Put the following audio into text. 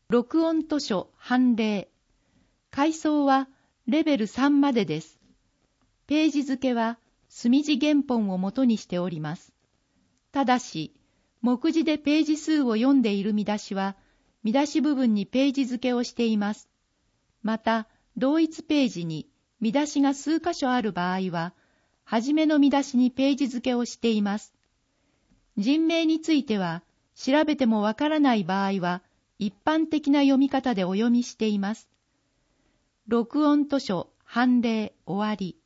録音図書判例。階層はレベル3までです。ページ付けは墨字原本を元にしております。ただし、目次でページ数を読んでいる見出しは、見出し部分にページ付けをしています。また、同一ページに見出しが数箇所ある場合は、はじめの見出しにページ付けをしています。人名については、調べてもわからない場合は、一般的な読み方でお読みしています。録音図書判例終わり。